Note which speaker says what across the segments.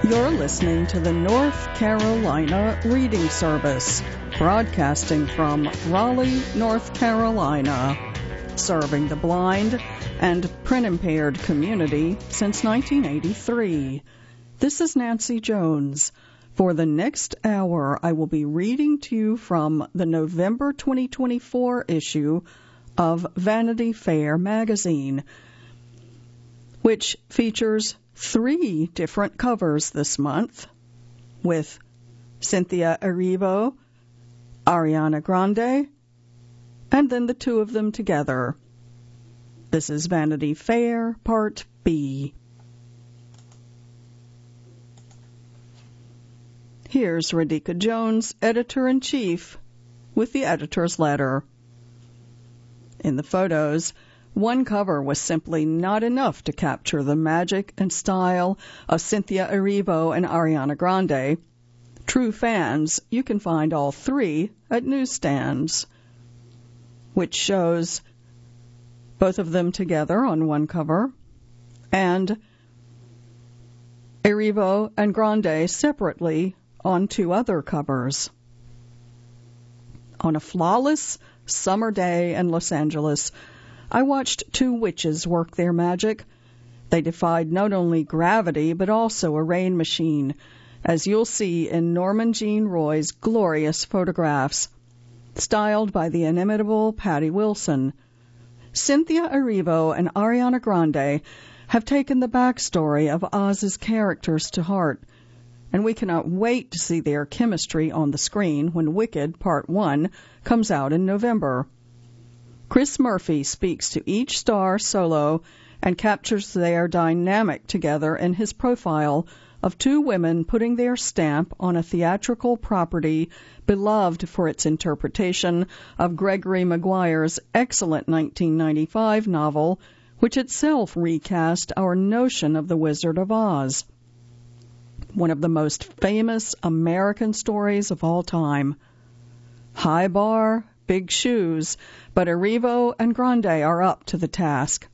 Speaker 1: You're listening to the North Carolina Reading Service, broadcasting from Raleigh, North Carolina, serving the blind and print-impaired community since 1983. This is Nancy Jones. For the next hour, I will be reading to you from the November 2024 issue of Vanity Fair magazine, which features 3 different covers this month, with Cynthia Erivo, Ariana Grande, and then the 2 of them together. This is Vanity Fair, Part B. Here's Radhika Jones, Editor-in-Chief, with the editor's letter. In the photos, one cover was simply not enough to capture the magic and style of Cynthia Erivo and Ariana Grande. True fans, you can find all 3 at newsstands, which shows both of them together on one cover and Erivo and Grande separately on 2 other covers. On a flawless summer day in Los Angeles, I watched 2 witches work their magic. They defied not only gravity, but also a rain machine, as you'll see in Norman Jean Roy's glorious photographs, styled by the inimitable Patty Wilson. Cynthia Erivo and Ariana Grande have taken the backstory of Oz's characters to heart, and we cannot wait to see their chemistry on the screen when Wicked Part 1 comes out in November. Chris Murphy speaks to each star solo and captures their dynamic together in his profile of 2 women putting their stamp on a theatrical property beloved for its interpretation of Gregory Maguire's excellent 1995 novel, which itself recast our notion of the Wizard of Oz. One of the most famous American stories of all time. High bar, big shoes, but Erivo and Grande are up to the task.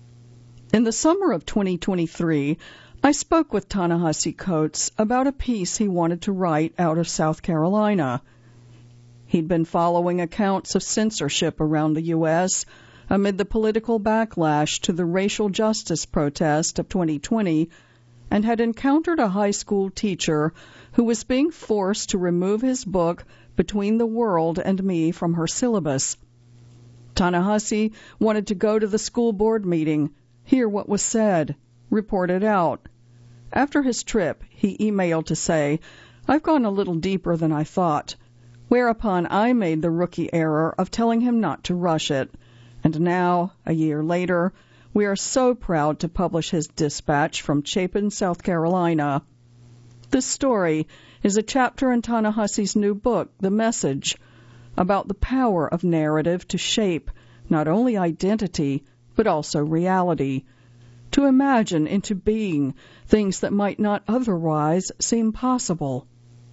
Speaker 1: In the summer of 2023, I spoke with Ta-Nehisi Coates about a piece he wanted to write out of South Carolina. He'd been following accounts of censorship around the U.S. amid the political backlash to the racial justice protest of 2020 and had encountered a high school teacher who was being forced to remove his book Between the World and Me from her syllabus. Ta-Nehisi wanted to go to the school board meeting, hear what was said, report it out. After his trip, he emailed to say, "I've gone a little deeper than I thought," whereupon I made the rookie error of telling him not to rush it. And now, a year later, we are so proud to publish his dispatch from Chapin, South Carolina. This story is a chapter in Ta-Nehisi's new book, The Message, about the power of narrative to shape not only identity, but also reality, to imagine into being things that might not otherwise seem possible.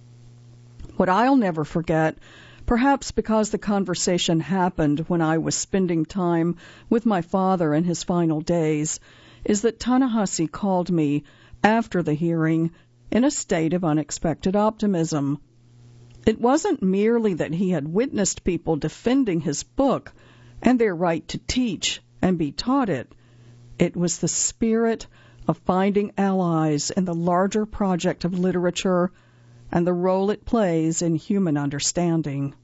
Speaker 1: What I'll never forget, perhaps because the conversation happened when I was spending time with my father in his final days, is that Ta-Nehisi called me after the hearing in a state of unexpected optimism. It wasn't merely that he had witnessed people defending his book and their right to teach and be taught it. It was the spirit of finding allies in the larger project of literature and the role it plays in human understanding.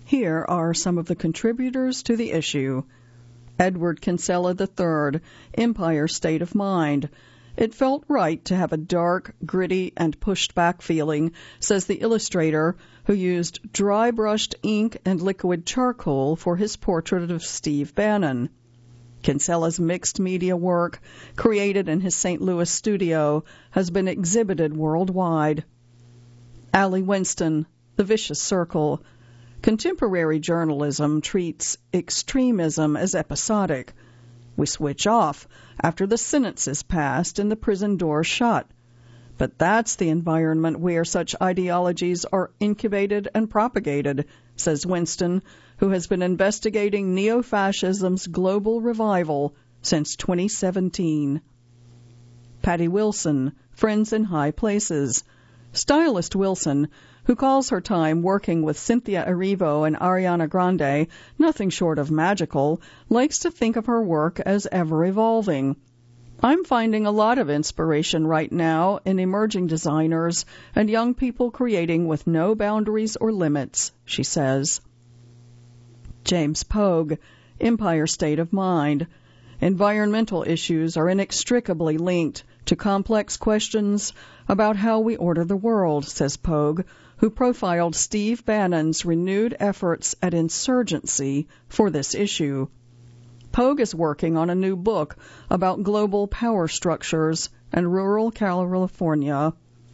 Speaker 1: Here are some of the contributors to the issue. Edward Kinsella III, Empire State of Mind. It felt right to have a dark, gritty, and pushed-back feeling, says the illustrator, who used dry-brushed ink and liquid charcoal for his portrait of Steve Bannon. Kinsella's mixed media work, created in his St. Louis studio, has been exhibited worldwide. Allie Winston, The Vicious Circle. Contemporary journalism treats extremism as episodic. We switch off after the sentence is passed and the prison door shut. But that's the environment where such ideologies are incubated and propagated, says Winston, who has been investigating neo-fascism's global revival since 2017. Patty Wilson, Friends in High Places. Stylist Wilson, who calls her time working with Cynthia Erivo and Ariana Grande nothing short of magical, likes to think of her work as ever-evolving. I'm finding a lot of inspiration right now in emerging designers and young people creating with no boundaries or limits, she says. James Pogue, Empire State of Mind. Environmental issues are inextricably linked to complex questions about how we order the world, says Pogue, who profiled Steve Bannon's renewed efforts at insurgency for this issue. Pogue is working on a new book about global power structures and rural California.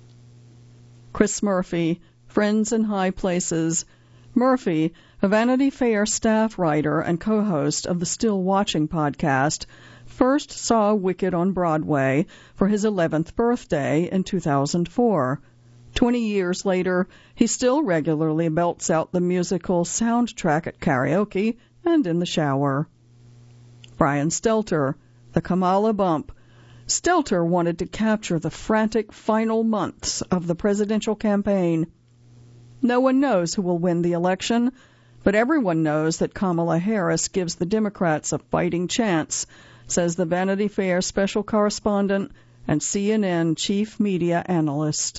Speaker 1: Chris Murphy, Friends in High Places. Murphy, a Vanity Fair staff writer and co-host of the Still Watching podcast, first saw Wicked on Broadway for his 11th birthday in 2004. 20 years later, he still regularly belts out the musical soundtrack at karaoke and in the shower. Brian Stelter, The Kamala Bump. Stelter wanted to capture the frantic final months of the presidential campaign. No one knows who will win the election, but everyone knows that Kamala Harris gives the Democrats a fighting chance, says the Vanity Fair special correspondent and CNN chief media analyst.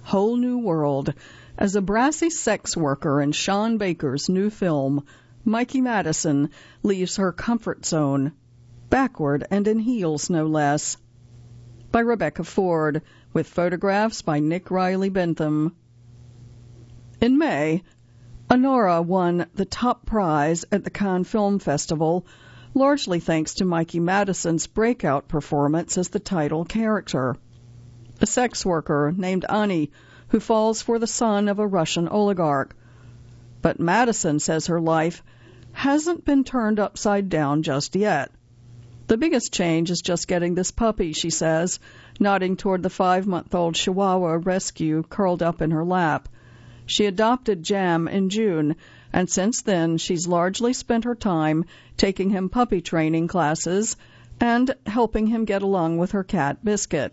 Speaker 1: Whole New World as a brassy sex worker in Sean Baker's new film, Mikey Madison leaves her comfort zone, backward and in heels no less. By Rebecca Ford, with photographs by Nick Riley Bentham. In May, Honora won the top prize at the Cannes Film Festival, largely thanks to Mikey Madison's breakout performance as the title character, a sex worker named Ani who falls for the son of a Russian oligarch. But Madison says her life hasn't been turned upside down just yet. The biggest change is just getting this puppy, she says, nodding toward the 5-month-old Chihuahua rescue curled up in her lap. She adopted Jam in June, and since then she's largely spent her time taking him puppy training classes and helping him get along with her cat, Biscuit.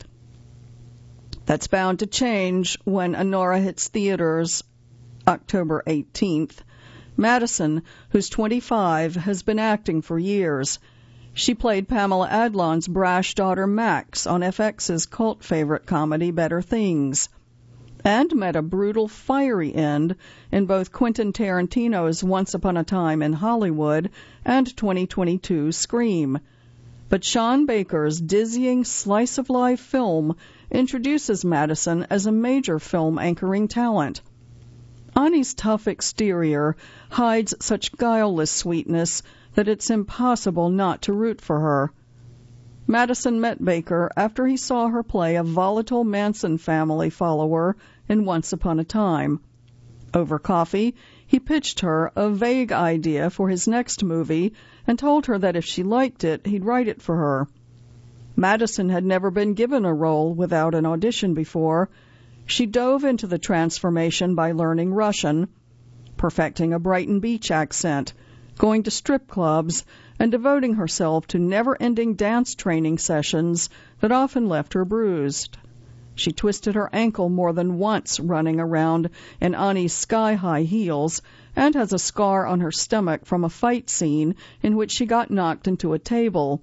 Speaker 1: That's bound to change when Honora hits theaters October 18th. Madison, who's 25, has been acting for years. She played Pamela Adlon's brash daughter Max on FX's cult favorite comedy Better Things, and met a brutal, fiery end in both Quentin Tarantino's Once Upon a Time in Hollywood and 2022's Scream. But Sean Baker's dizzying slice-of-life film introduces Madison as a major film anchoring talent. Ani's tough exterior hides such guileless sweetness that it's impossible not to root for her. Madison met Baker after he saw her play a volatile Manson family follower in Once Upon a Time. Over coffee, he pitched her a vague idea for his next movie and told her that if she liked it, he'd write it for her. Madison had never been given a role without an audition before. She dove into the transformation by learning Russian, perfecting a Brighton Beach accent, going to strip clubs, and devoting herself to never-ending dance training sessions that often left her bruised. She twisted her ankle more than once running around in Ani's sky-high heels and has a scar on her stomach from a fight scene in which she got knocked into a table.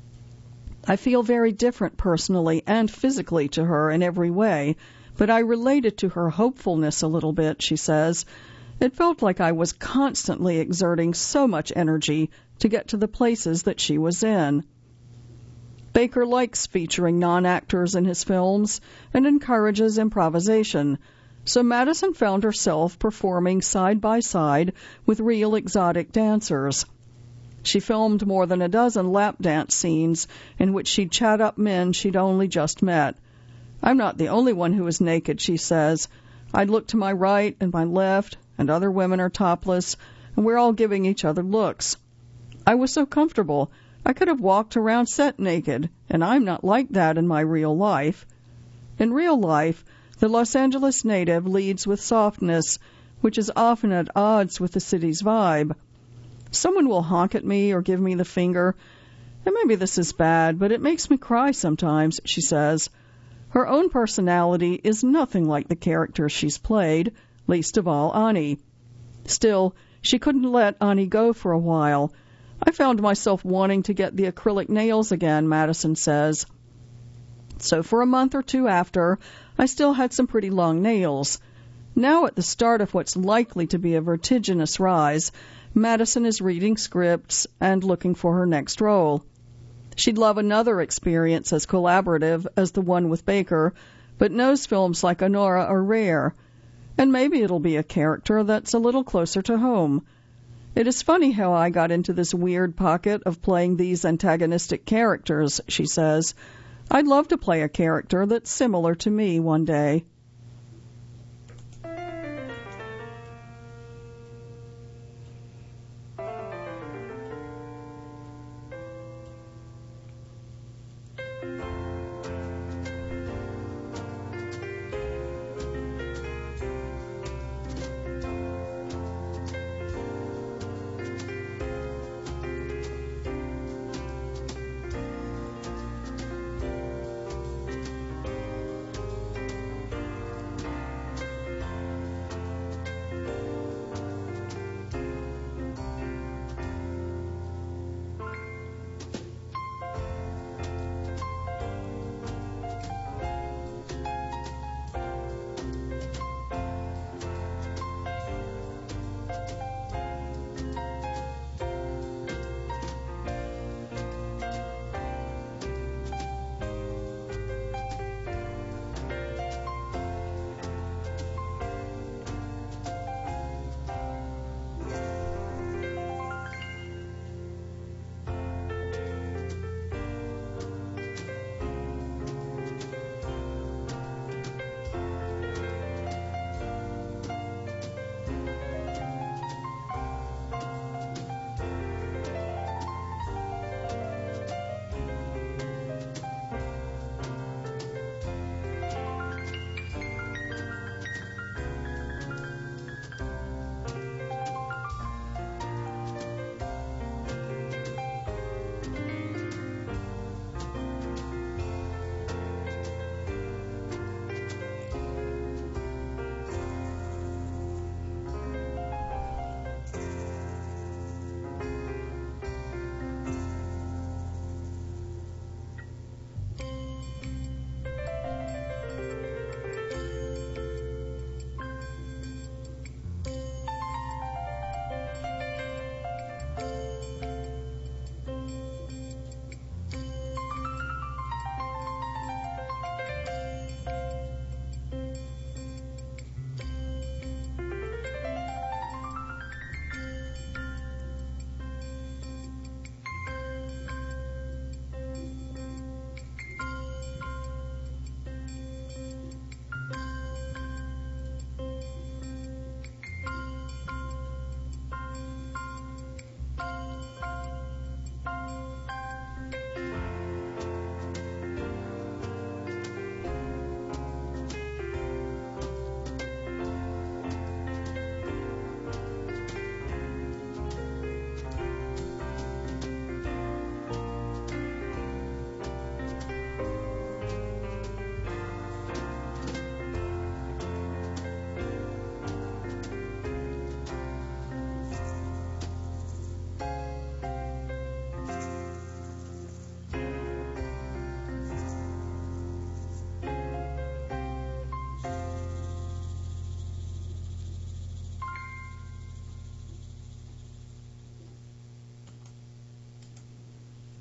Speaker 1: I feel very different personally and physically to her in every way, but I related to her hopefulness a little bit, she says. It felt like I was constantly exerting so much energy to get to the places that she was in. Baker likes featuring non-actors in his films and encourages improvisation, so Madison found herself performing side by side with real exotic dancers. She filmed more than a dozen lap dance scenes in which she'd chat up men she'd only just met. I'm not the only one who is naked, she says. I'd look to my right and my left, and other women are topless, and we're all giving each other looks. I was so comfortable. I could have walked around set naked, and I'm not like that in my real life. In real life, the Los Angeles native leads with softness, which is often at odds with the city's vibe. Someone will honk at me or give me the finger, and maybe this is bad, but it makes me cry sometimes, she says. Her own personality is nothing like the character she's played, least of all Ani. Still, she couldn't let Ani go for a while. I found myself wanting to get the acrylic nails again, Madison says. So for a month or two after, I still had some pretty long nails. Now at the start of what's likely to be a vertiginous rise, Madison is reading scripts and looking for her next role. She'd love another experience as collaborative as the one with Baker, but knows films like Honora are rare. And maybe it'll be a character that's a little closer to home. It is funny how I got into this weird pocket of playing these antagonistic characters, she says. I'd love to play a character that's similar to me one day.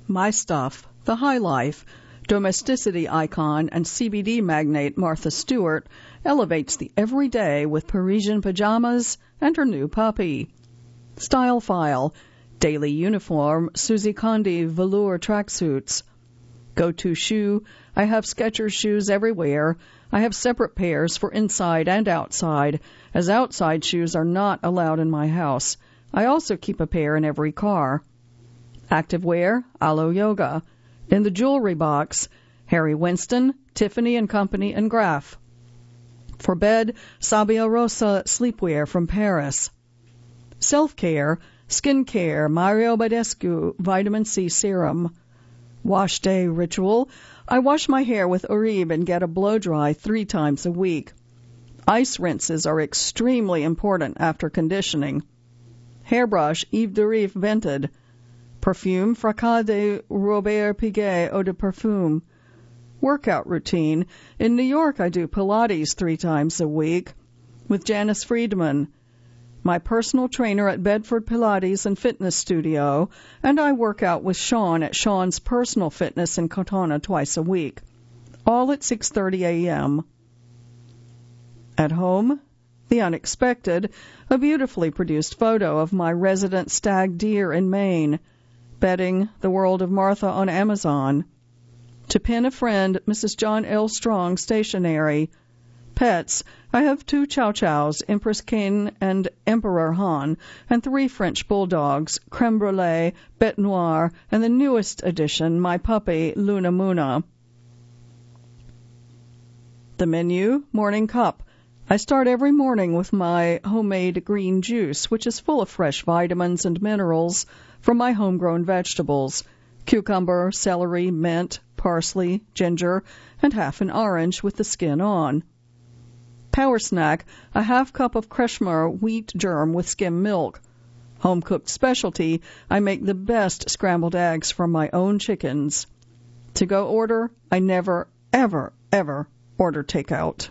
Speaker 1: My Stuff, The High Life, domesticity icon and CBD magnate Martha Stewart elevates the everyday with Parisian pajamas and her new puppy. Style File, daily uniform, Susie Condi velour tracksuits. Go-to shoe, I have Skechers shoes everywhere. I have separate pairs for inside and outside, as outside shoes are not allowed in my house. I also keep a pair in every car. Activewear, Alo Yoga. In the jewelry box, Harry Winston, Tiffany & Company, and Graf. For bed, Sabia Rosa sleepwear from Paris. Self-care, skincare, Mario Badescu vitamin C serum. Wash day ritual, I wash my hair with Oribe and get a blow dry 3 times a week. Ice rinses are extremely important after conditioning. Hairbrush, Yves de Rief Vented. Perfume, Fracas de Robert Piguet Eau de Parfum. Workout routine, in New York I do Pilates 3 times a week with Janice Friedman, my personal trainer at Bedford Pilates and Fitness Studio, and I work out with Sean at Sean's Personal Fitness in Cortona twice a week, all at 6:30 a.m. At home, the unexpected, a beautifully produced photo of my resident stag deer in Maine, bedding The World of Martha on Amazon. To pin a friend, Mrs. John L. Strong Stationery. Pets, I have 2 Chow Chows, Empress King and Emperor Han, and 3 French Bulldogs, Creme Brulee, Bête Noire, and the newest addition, my puppy, Luna Muna. The menu, morning cup. I start every morning with my homemade green juice, which is full of fresh vitamins and minerals from my homegrown vegetables, cucumber, celery, mint, parsley, ginger, and half an orange with the skin on. Power snack, a half cup of Kretschmer wheat germ with skim milk. Home-cooked specialty, I make the best scrambled eggs from my own chickens. To-go order, I never, ever, ever order takeout.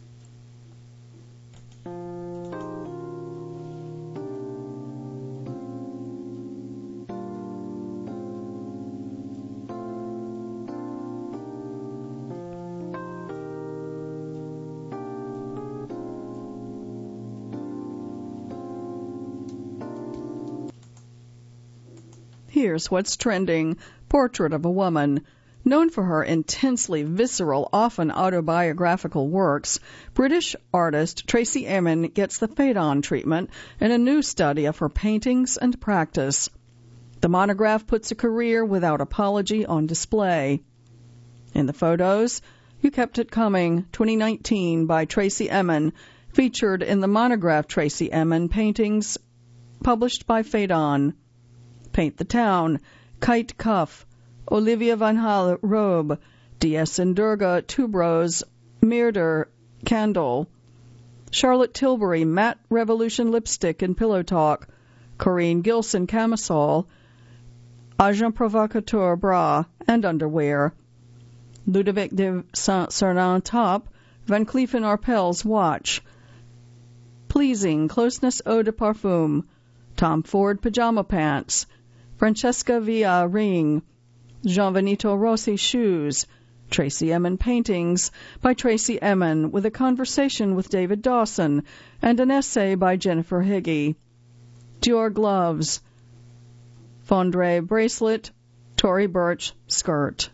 Speaker 1: Here's what's trending. Portrait of a woman. Known for her intensely visceral, often autobiographical works, British artist Tracey Emin gets the Phaedon treatment in a new study of her paintings and practice. The monograph puts a career without apology on display. In the photos, You Kept It Coming, 2019 by Tracey Emin, featured in the monograph Tracey Emin paintings published by Phaedon. Paint the Town, Kite Cuff, Olivia Van Hal Robe, D.S. and Durga Tubros, Meerder Candle, Charlotte Tilbury Matte Revolution Lipstick and Pillow Talk, Corinne Gilson Camisole, Agent Provocateur Bra and Underwear, Ludovic de Saint-Sernin Top, Van Cleef & Arpels Watch, Pleasing Closeness Eau de Parfum, Tom Ford Pajama Pants, Francesca Villa Ring, Jean Benito Rossi Shoes, Tracey Emin Paintings by Tracey Emin with a conversation with David Dawson and an essay by Jennifer Higgy, Dior Gloves, Fondre Bracelet, Tory Burch Skirt.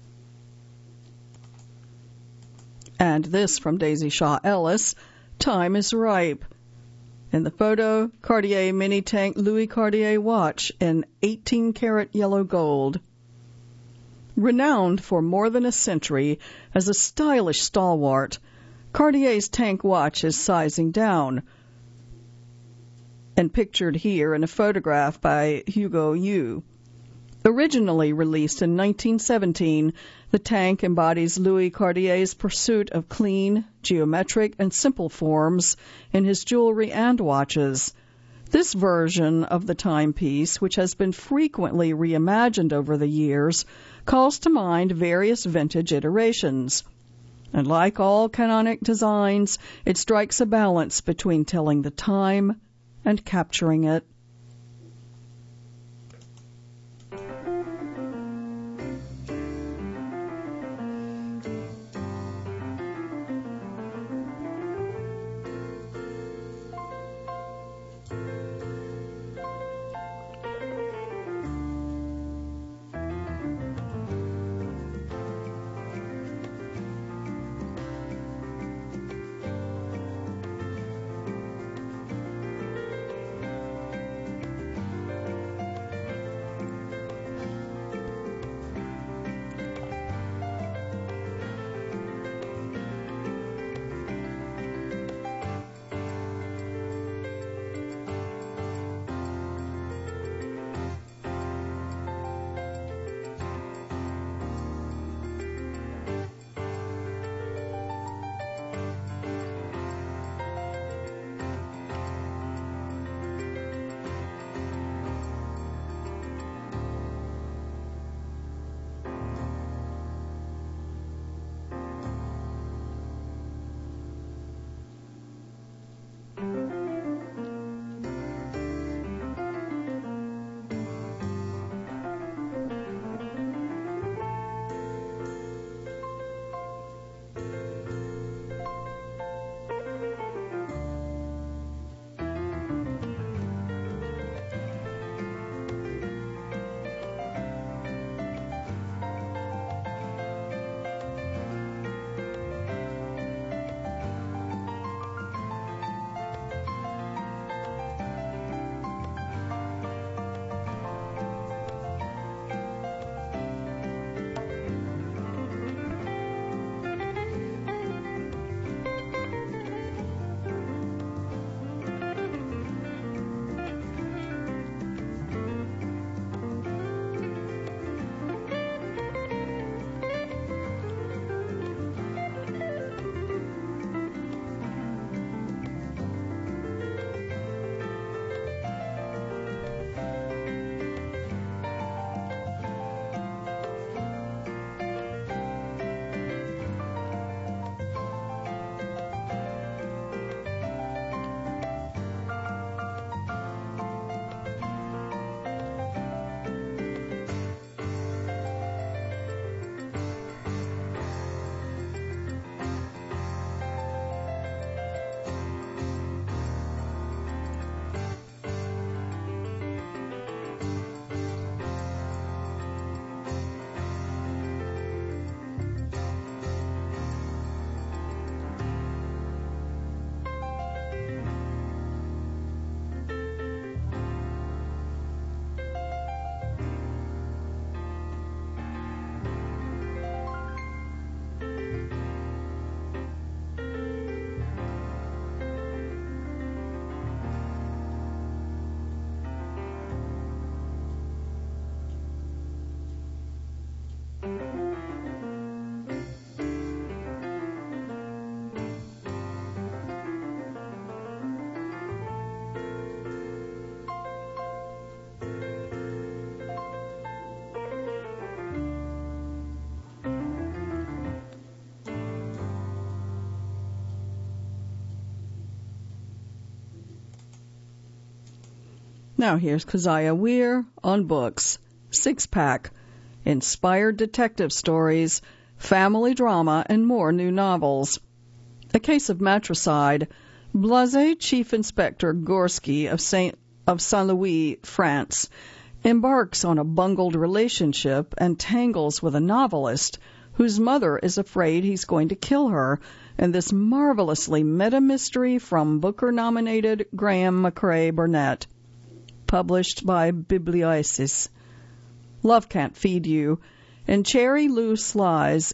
Speaker 1: And this from Daisy Shaw Ellis, Time is Ripe. In the photo, Cartier Mini Tank Louis Cartier watch in 18-karat yellow gold. Renowned for more than a century as a stylish stalwart, Cartier's tank watch is sizing down, and pictured here in a photograph by Hugo Yu. Originally released in 1917, the tank embodies Louis Cartier's pursuit of clean, geometric, and simple forms in his jewelry and watches. This version of the timepiece, which has been frequently reimagined over the years, calls to mind various vintage iterations. And like all canonic designs, it strikes a balance between telling the time and capturing it. Now here's Keziah Weir on books. Six Pack, inspired detective stories, family drama, and more new novels. A Case of Matricide, blasé Chief Inspector Gorski of Saint-Louis, France, embarks on a bungled relationship and tangles with a novelist whose mother is afraid he's going to kill her in this marvelously meta-mystery from Booker-nominated Graham McCrae Burnett. Published by Biblioesis. Love Can't Feed You. In Cherry Lou Sly's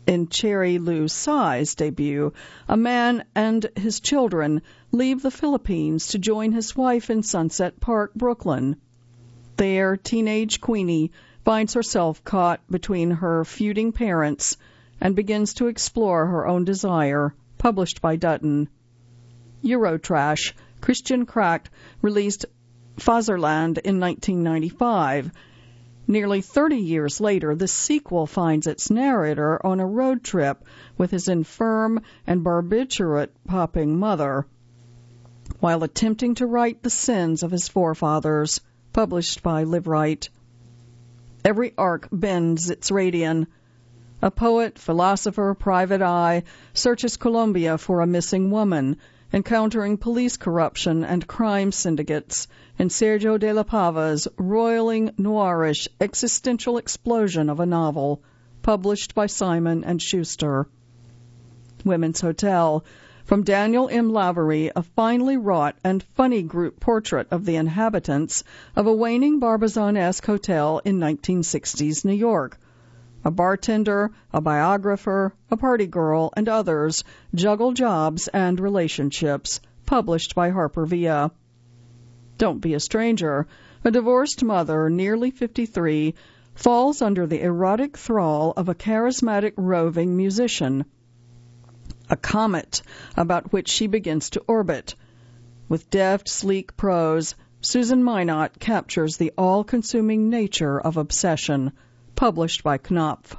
Speaker 1: debut, a man and his children leave the Philippines to join his wife in Sunset Park, Brooklyn. There, teenage Queenie finds herself caught between her feuding parents and begins to explore her own desire. Published by Dutton. Eurotrash. Christian Crack released Fatherland in 1995. Nearly 30 years later, the sequel finds its narrator on a road trip with his infirm and barbiturate-popping mother, while attempting to right the sins of his forefathers. Published by Liveright. Every arc bends its radian. A poet, philosopher, private eye searches Colombia for a missing woman, encountering police corruption and crime syndicates in Sergio de la Pava's roiling, noirish, existential explosion of a novel, published by Simon & Schuster. Women's Hotel, from Daniel M. Lavery, a finely wrought and funny group portrait of the inhabitants of a waning Barbizon-esque hotel in 1960s New York. A bartender, a biographer, a party girl, and others juggle jobs and relationships. Published by Harper Via. Don't Be a Stranger. A divorced mother, nearly 53, falls under the erotic thrall of a charismatic roving musician. A comet about which she begins to orbit. With deft, sleek prose, Susan Minot captures the all-consuming nature of obsession. Published by Knopf.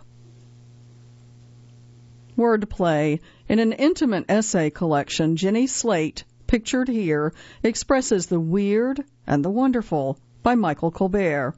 Speaker 1: Wordplay. In an intimate essay collection, Jenny Slate, pictured here, expresses the weird and the wonderful. By Michael Colbert.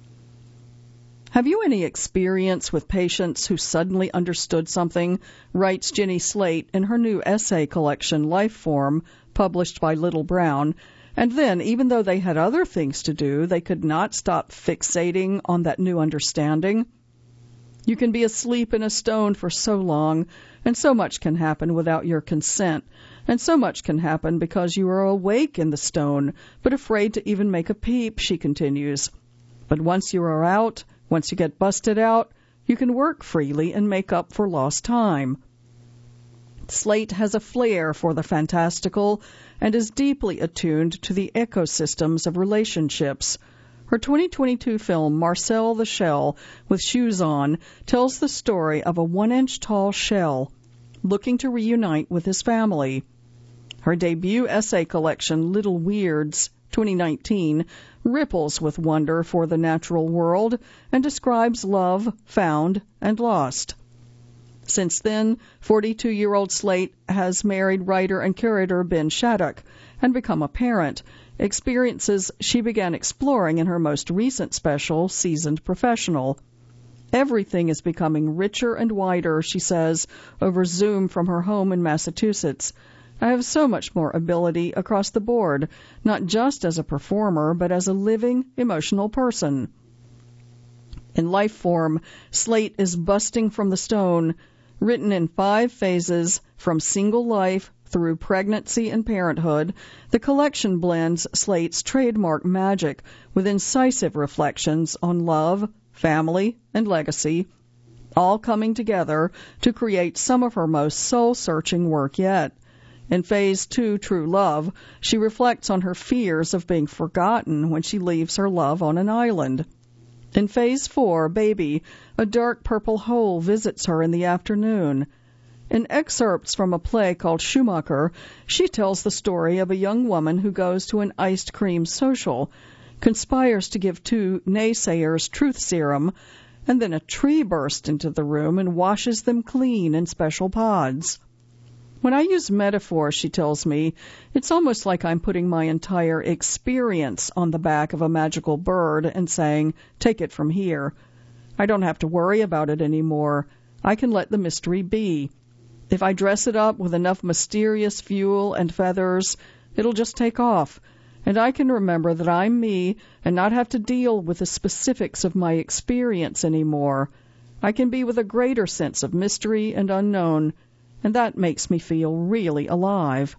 Speaker 1: Have you any experience with patients who suddenly understood something? Writes Jenny Slate in her new essay collection, Lifeform, published by Little Brown. And then, even though they had other things to do, they could not stop fixating on that new understanding. You can be asleep in a stone for so long, and so much can happen without your consent, and so much can happen because you are awake in the stone, but afraid to even make a peep, she continues. But once you are out, once you get busted out, you can work freely and make up for lost time. Slate has a flair for the fantastical and is deeply attuned to the ecosystems of relationships. Her 2022 film, Marcel the Shell, with Shoes On, tells the story of a 1-inch tall shell looking to reunite with his family. Her debut essay collection, Little Weirds, 2019, ripples with wonder for the natural world and describes love found and lost. Since then, 42-year-old Slate has married writer and curator Ben Shattuck and become a parent, experiences she began exploring in her most recent special, Seasoned Professional. Everything is becoming richer and wider, she says, over Zoom from her home in Massachusetts. I have so much more ability across the board, not just as a performer, but as a living, emotional person. In Lifeform, Slate is busting from the stone, written in 5 phases, from single life through pregnancy and parenthood. The collection blends Slate's trademark magic with incisive reflections on love, family, and legacy, all coming together to create some of her most soul-searching work yet. In Phase 2, True Love, she reflects on her fears of being forgotten when she leaves her love on an island. In Phase 4, Baby, a dark purple hole visits her in the afternoon. In excerpts from a play called Schumacher, she tells the story of a young woman who goes to an iced cream social, conspires to give two naysayers truth serum, and then a tree bursts into the room and washes them clean in special pods. When I use metaphor, she tells me, it's almost like I'm putting my entire experience on the back of a magical bird and saying, take it from here. I don't have to worry about it anymore. I can let the mystery be. If I dress it up with enough mysterious fuel and feathers, it'll just take off, and I can remember that I'm me and not have to deal with the specifics of my experience anymore. I can be with a greater sense of mystery and unknown, and that makes me feel really alive.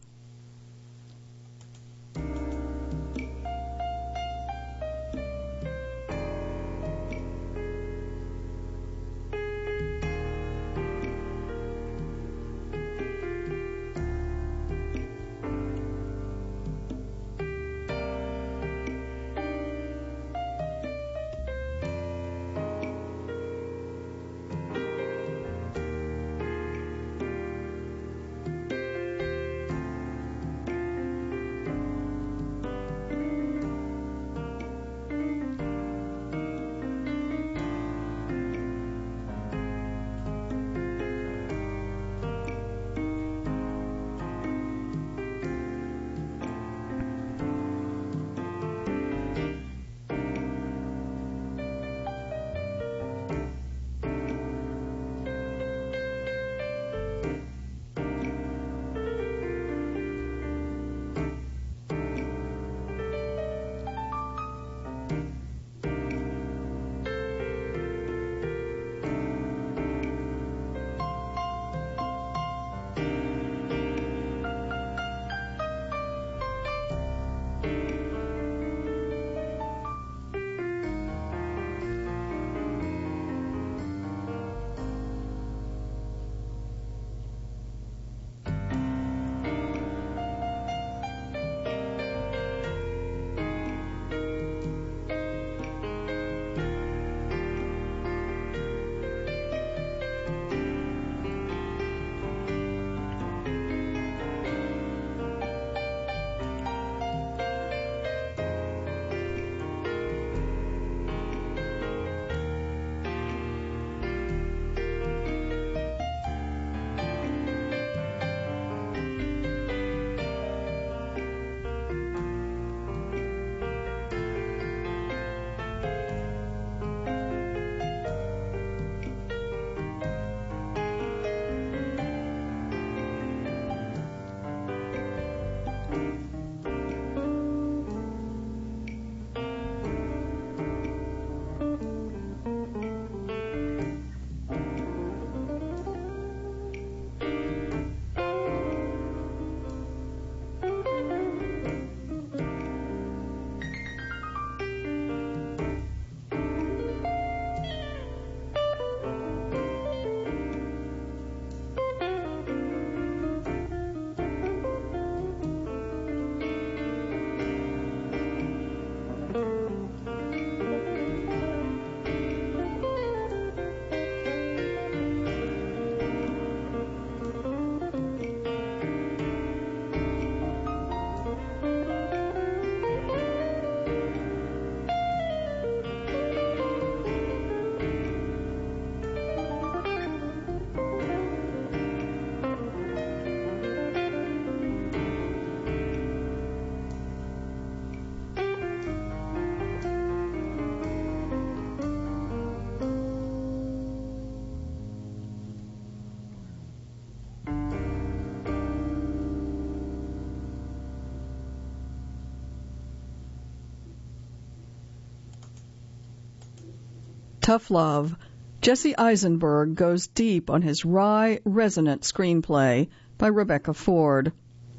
Speaker 1: Tough Love, Jesse Eisenberg goes deep on his wry, resonant screenplay by Rebecca Ford.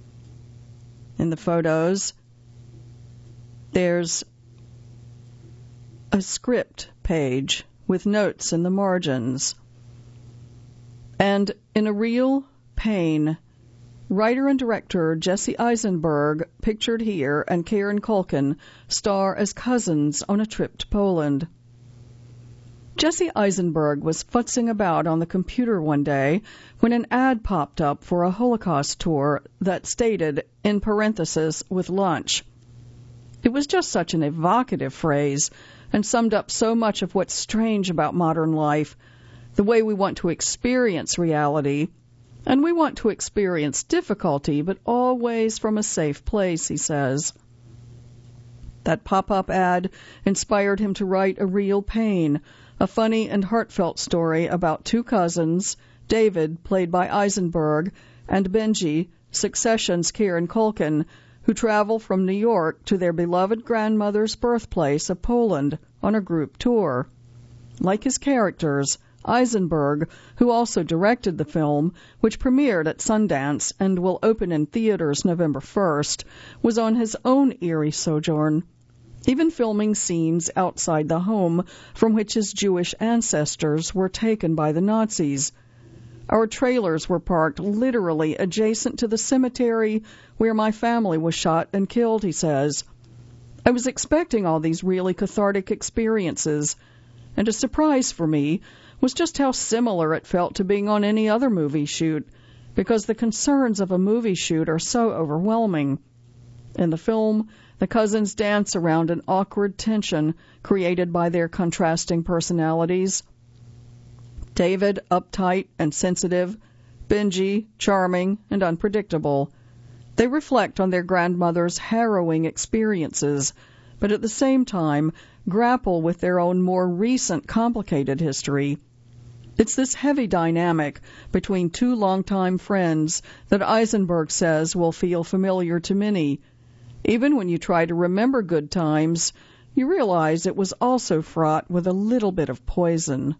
Speaker 1: In the photos, there's a script page with notes in the margins. And in A Real Pain, writer and director Jesse Eisenberg, pictured here, and Kieran Culkin star as cousins on a trip to Poland. Jesse Eisenberg was futzing about on the computer one day when an ad popped up for a Holocaust tour that stated, in parentheses, with lunch. It was just such an evocative phrase and summed up so much of what's strange about modern life, the way we want to experience reality, and we want to experience difficulty, but always from a safe place, he says. That pop-up ad inspired him to write A Real Pain, a funny and heartfelt story about two cousins, David, played by Eisenberg, and Benji, Succession's Kieran Culkin, who travel from New York to their beloved grandmother's birthplace of Poland on a group tour. Like his characters, Eisenberg, who also directed the film, which premiered at Sundance and will open in theaters November 1st, was on his own eerie sojourn, even filming scenes outside the home from which his Jewish ancestors were taken by the Nazis. Our trailers were parked literally adjacent to the cemetery where my family was shot and killed, he says. I was expecting all these really cathartic experiences, and a surprise for me was just how similar it felt to being on any other movie shoot, because the concerns of a movie shoot are so overwhelming. In the film, the cousins dance around an awkward tension created by their contrasting personalities. David, uptight and sensitive, Benji, charming and unpredictable. They reflect on their grandmother's harrowing experiences, but at the same time grapple with their own more recent complicated history. It's this heavy dynamic between two longtime friends that Eisenberg says will feel familiar to many. Even when you try to remember good times, you realize it was also fraught with a little bit of poison.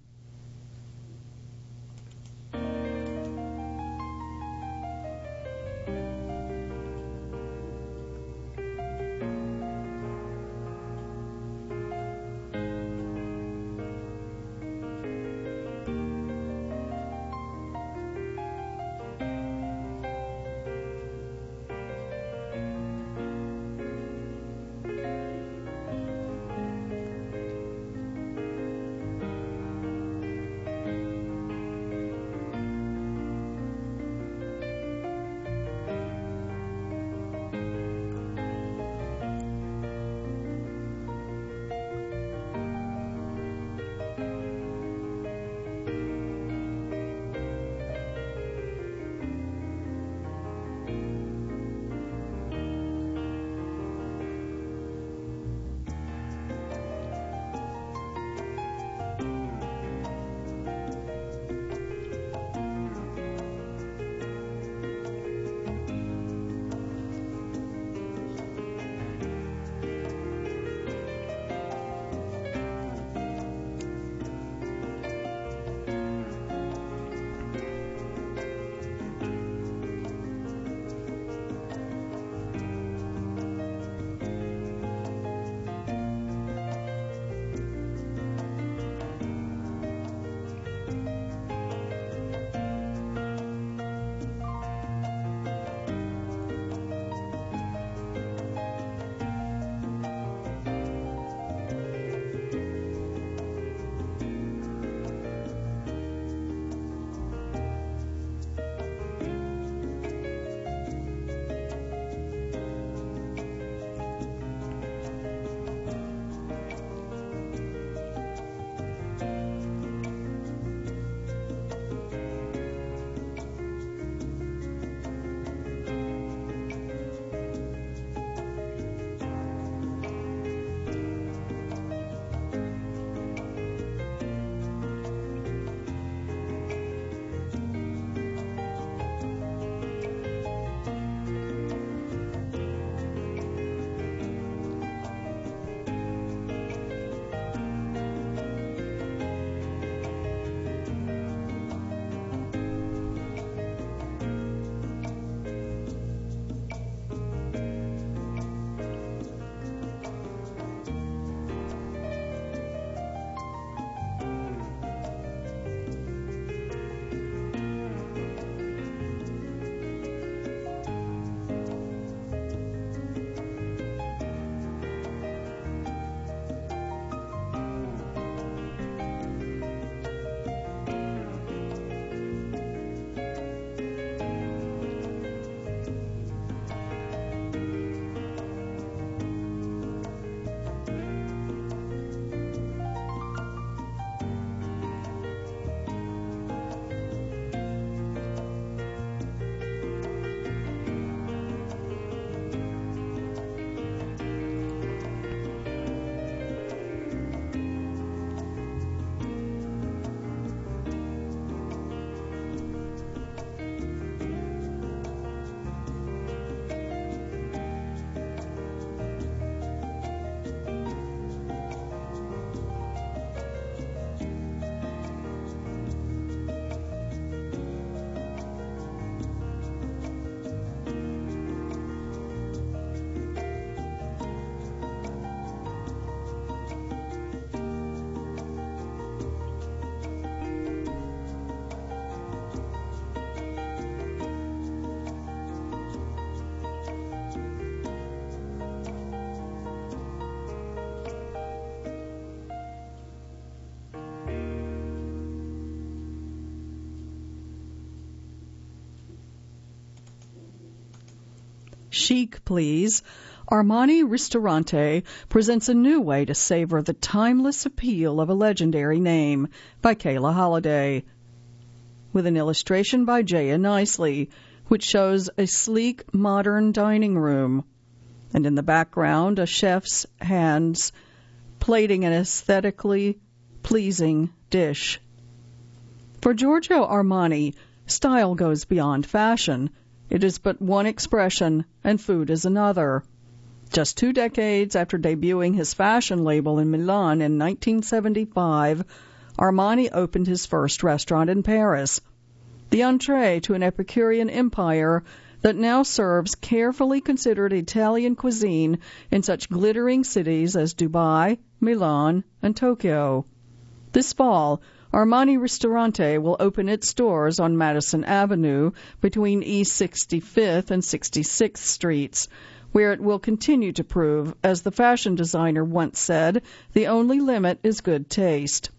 Speaker 1: chic, please, Armani Ristorante presents a new way to savor the timeless appeal of a legendary name by Kayla Holiday, with an illustration by Jaya Nicely, which shows a sleek, modern dining room, and in the background a chef's hands plating an aesthetically pleasing dish. For Giorgio Armani, style goes beyond fashion. It is but one expression, and food is another. Just 2 decades after debuting his fashion label in Milan in 1975, Armani opened his first restaurant in Paris, the entree to an Epicurean empire that now serves carefully considered Italian cuisine in such glittering cities as Dubai, Milan, and Tokyo. This fall, Armani Ristorante will open its doors on Madison Avenue between East 65th and 66th Streets, where it will continue to prove, as the fashion designer once said, the only limit is good taste.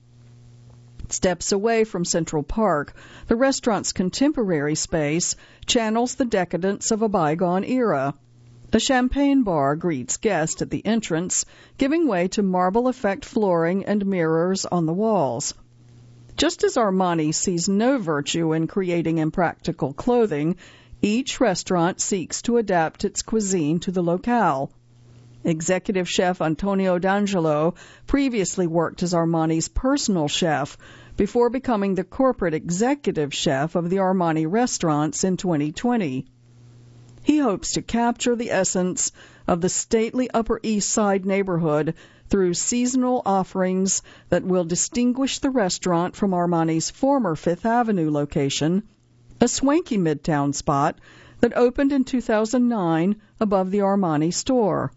Speaker 1: Steps away from Central Park, the restaurant's contemporary space channels the decadence of a bygone era. A champagne bar greets guests at the entrance, giving way to marble effect flooring and mirrors on the walls. Just as Armani sees no virtue in creating impractical clothing, each restaurant seeks to adapt its cuisine to the locale. Executive chef Antonio D'Angelo previously worked as Armani's personal chef before becoming the corporate executive chef of the Armani restaurants in 2020. He hopes to capture the essence of the stately Upper East Side neighborhood through seasonal offerings that will distinguish the restaurant from Armani's former Fifth Avenue location, a swanky midtown spot that opened in 2009 above the Armani store.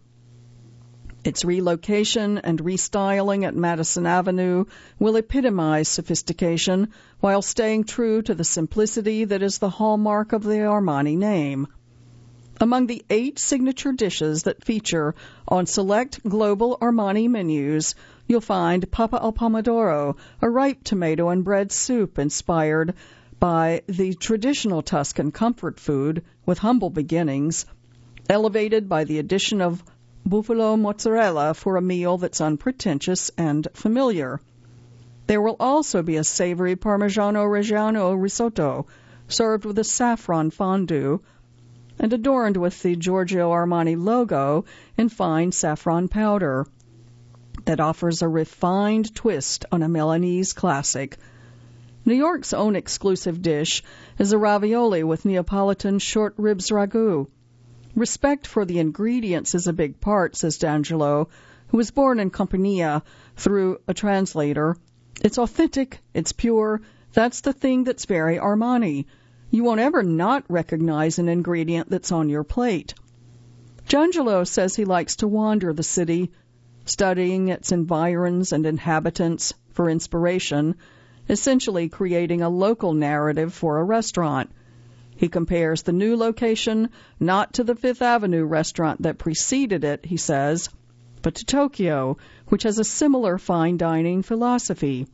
Speaker 1: Its relocation and restyling at Madison Avenue will epitomize sophistication while staying true to the simplicity that is the hallmark of the Armani name. Among the 8 signature dishes that feature on select global Armani menus, you'll find Papa al Pomodoro, a ripe tomato and bread soup inspired by the traditional Tuscan comfort food with humble beginnings, elevated by the addition of buffalo mozzarella for a meal that's unpretentious and familiar. There will also be a savory Parmigiano Reggiano risotto, served with a saffron fondue, and adorned with the Giorgio Armani logo in fine saffron powder that offers a refined twist on a Milanese classic. New York's own exclusive dish is a ravioli with Neapolitan short ribs ragu. Respect for the ingredients is a big part, says D'Angelo, who was born in Campania through a translator. It's authentic, it's pure, that's the thing that's very Armani. You won't ever not recognize an ingredient that's on your plate. D'Angelo says he likes to wander the city, studying its environs and inhabitants for inspiration, essentially creating a local narrative for a restaurant. He compares the new location not to the Fifth Avenue restaurant that preceded it, he says, but to Tokyo, which has a similar fine dining philosophy.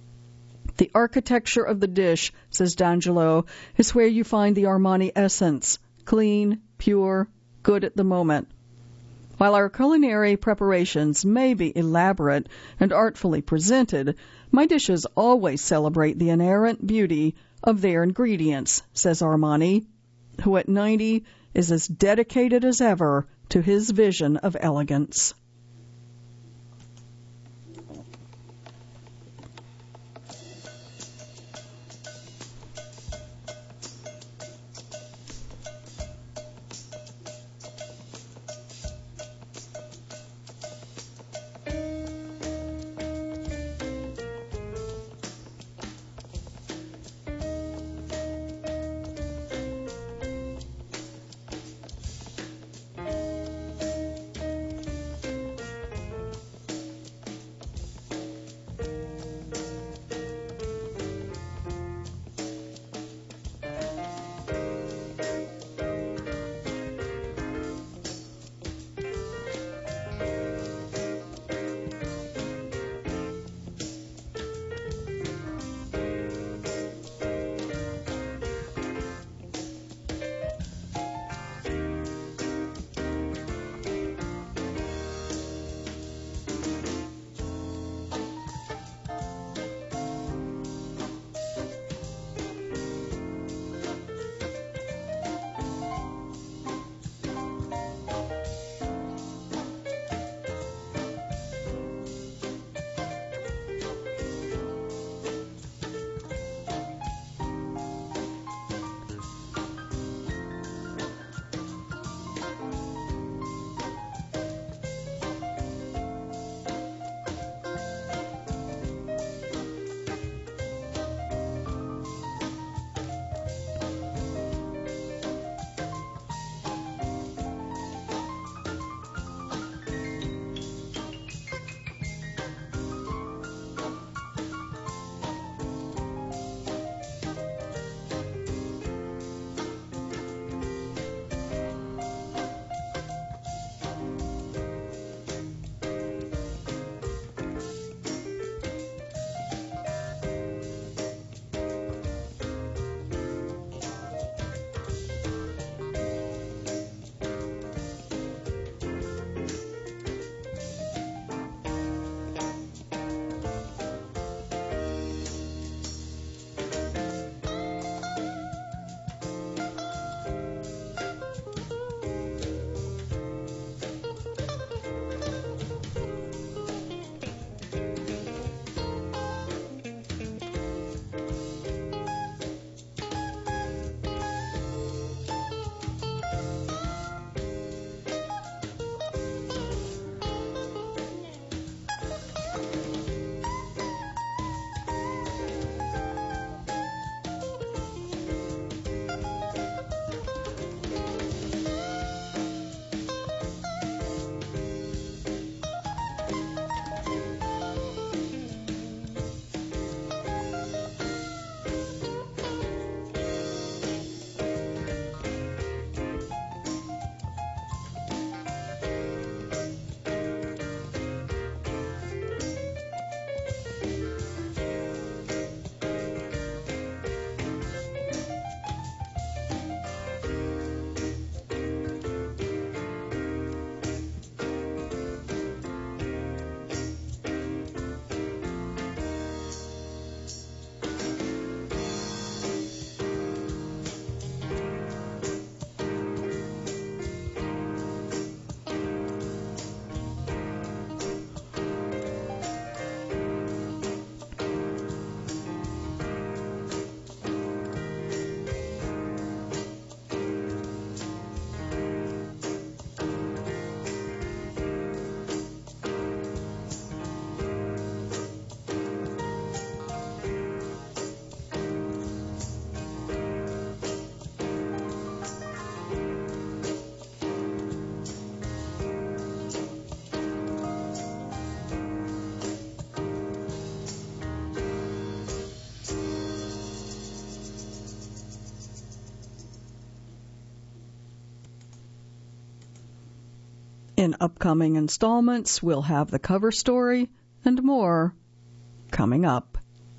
Speaker 1: The architecture of the dish, says D'Angelo, is where you find the Armani essence, clean, pure, good at the moment. While our culinary preparations may be elaborate and artfully presented, my dishes always celebrate the inherent beauty of their ingredients, says Armani, who at 90 is as dedicated as ever to his vision of elegance. In upcoming installments, we'll have the cover story and more coming up.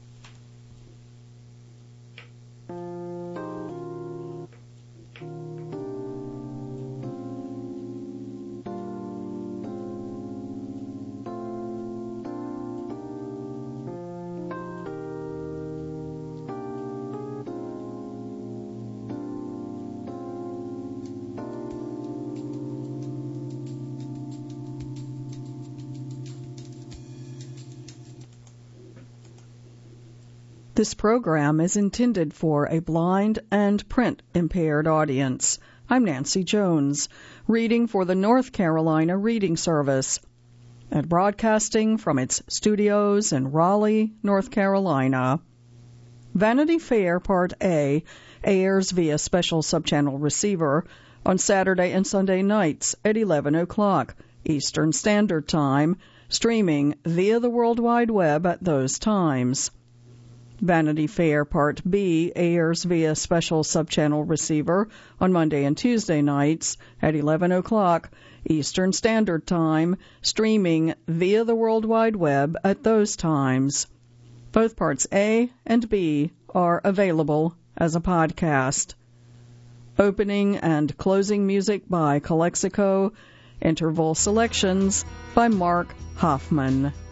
Speaker 1: This program is intended for a blind and print-impaired audience. I'm Nancy Jones, reading for the North Carolina Reading Service, and broadcasting from its studios in Raleigh, North Carolina. Vanity Fair Part A airs via special subchannel receiver on Saturday and Sunday nights at 11 o'clock Eastern Standard Time, streaming via the World Wide Web at those times. Vanity Fair Part B airs via special subchannel receiver on Monday and Tuesday nights at 11 o'clock Eastern Standard Time, streaming via the World Wide Web at those times. Both Parts A and B are available as a podcast. Opening and closing music by Calexico. Interval selections by Mark Hoffman.